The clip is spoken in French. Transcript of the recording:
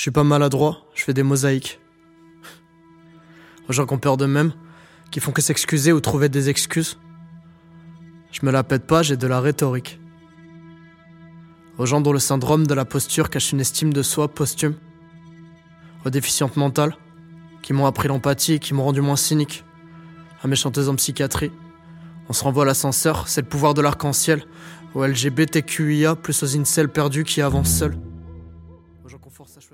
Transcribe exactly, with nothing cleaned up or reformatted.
suis pas maladroit, je fais des mosaïques. Aux gens qui ont peur d'eux-mêmes, qui font que s'excuser ou trouver des excuses. Je me la pète pas, j'ai de la rhétorique. Aux gens dont le syndrome de la posture cache une estime de soi posthume. Aux déficientes mentales, qui m'ont appris l'empathie et qui m'ont rendu moins cynique. À mes chanteuses en psychiatrie. On se renvoie à l'ascenseur, c'est le pouvoir de l'arc-en-ciel. Aux L G B T Q I A plus aux incels perdus qui avancent seuls.